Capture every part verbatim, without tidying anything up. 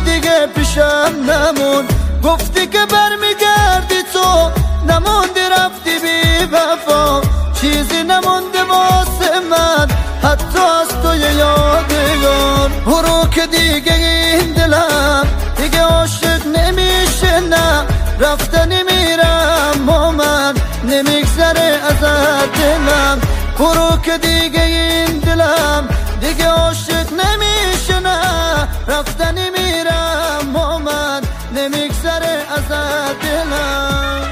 دیگه پیشم نمون. گفتی که برمیگردی تو، نموندی رفتی بی وفا. چیزی نمونده واسه من حتی از توی یادگار. برو که دیگه این دلم دیگه عاشق نمیشه، نه رفتنی میرم و من نمیگذره ازت دلم. برو که دیگه این دلم دیگه عاشق نمیشه، نه رفتنی میرم و من نمیگذره ازت دلم.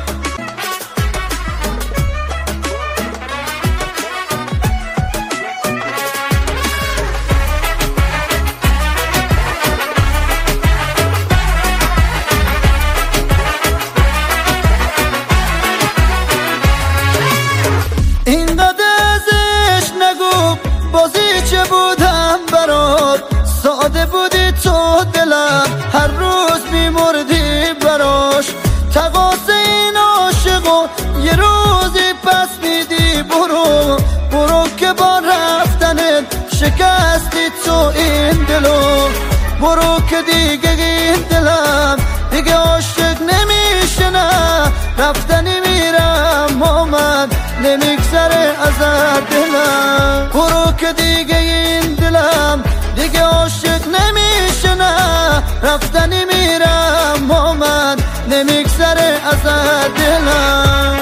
بازی چه بودم برات، ساده بودی تو دلم، هر روز میمردی براش. تقاضا این عاشقو یه روزی پس میدی. برو برو که با رفتنت شکستی تو این دلو. برو که دیگه این دلم دیگه عاشق نمیشه، نه رفتنی میرم و من نمیگذره ازت دلم. برو که دیگه این دلم دیگه عاشق نمیشه، نه رفتنی میرم و من نمیگذره ازت دلم.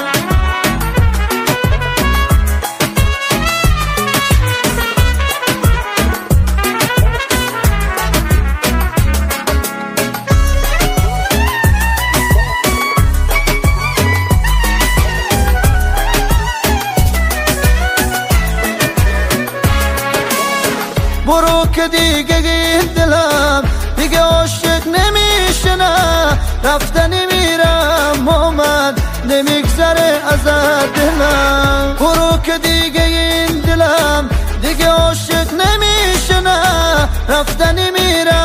برو که دیگه این دلم دیگه عاشق نمیشه، نه رفتنی میرم و من نمیگذره ازت دلم. برو که دیگه این دلم دیگه عاشق نمیشه، نه رفتنی میرم